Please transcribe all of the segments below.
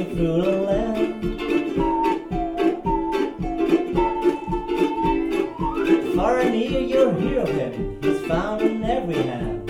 going through the land. Far and near you'll hear of him, he's found in every hand.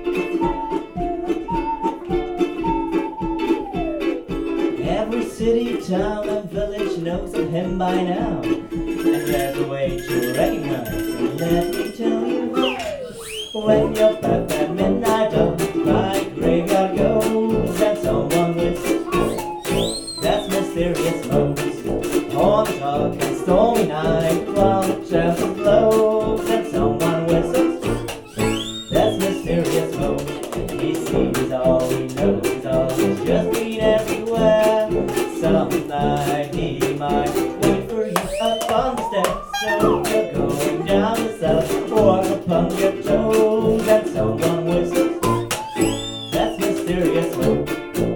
Every city, town and village knows of him by now, and there's a way to recognize him. Let me tell you, when you're back at midnight dawn, by graveyard goes and someone whistles. That's mysterious Mose. On a dark and stormy night, while the shelter blows and someone whistles. That's mysterious Mose. He sees all, he knows all, he's just been everywhere. Some night he might wait for you up on the steps. So you're going down the south, walk upon your toes and someone whistles. That's mysterious Mose.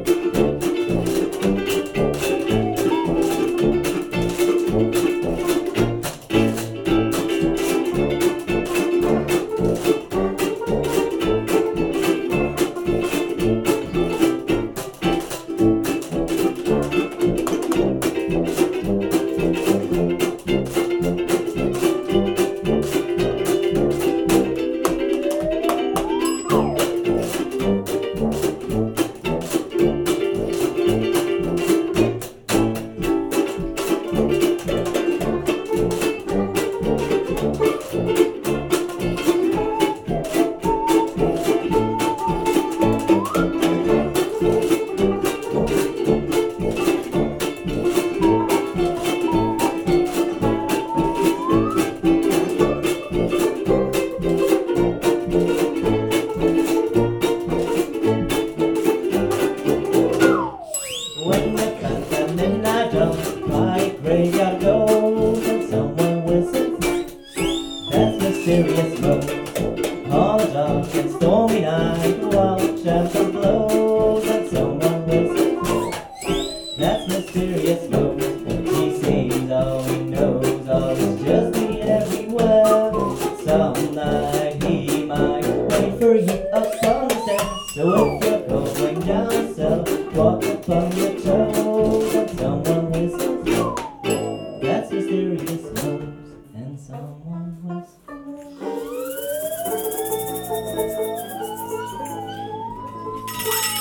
When the clock at midnight dawn, by graveyard goes and someone whistles. That's mysterious Mose. On a dark and stormy night, while the shelter blows and someone whistles. That's mysterious Mose. He sees all, he knows all, he's just been everywhere. Some night he might wait for you up on the stairs. So if you're going down the cellar, walk upon your toes and someone whistles. That's mysterious Mose and someone whistles.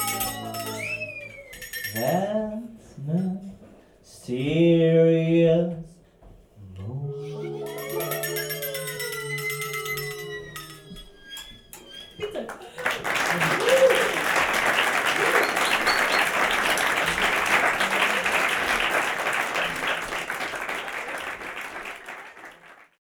That's mysterious